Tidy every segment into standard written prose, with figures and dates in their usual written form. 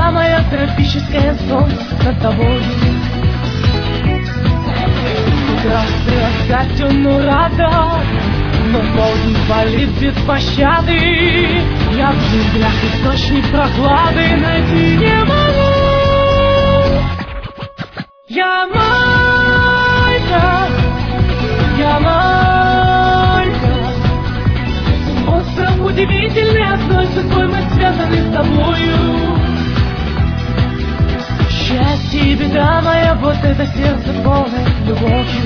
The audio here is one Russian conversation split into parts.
беда моя, тропическое солнце над тобой. Прекрасный рассвет темную рада, но полдень палит без пощады. Я в джунглях источник прохлады найти не могу. Ямайка, остров удивительный, одной судьбой мы связаны с тобою. Счастье и беда моя, вот это сердце полное любовью.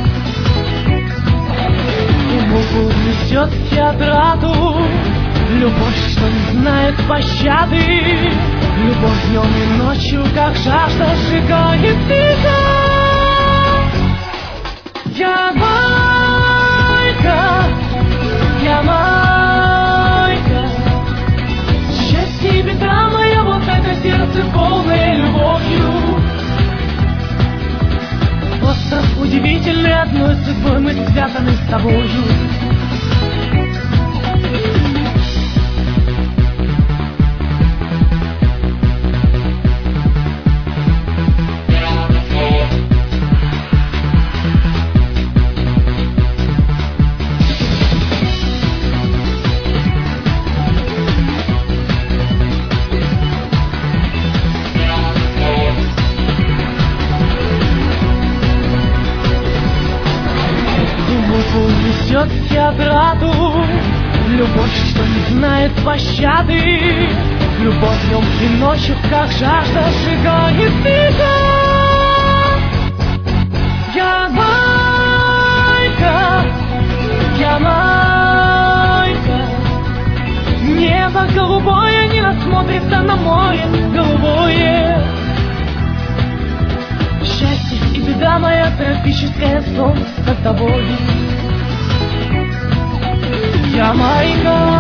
И муку несет к театрату, любовь, что не знает пощады. Любовь днем и ночью, как жажда, сжигает тебя. Ямайка, счастье и беда моя, вот это сердце полное любовью. Остров удивительный, одной судьбой мы связаны с тобою. Несет к театрату, любовь, что не знает пощады. Любовь днем и ночью, как жажда, сжигает тебя. Ямайка, небо голубое не насмотрится на море голубое. Счастье и беда моя, тропическое солнце над тобой. Ямайка.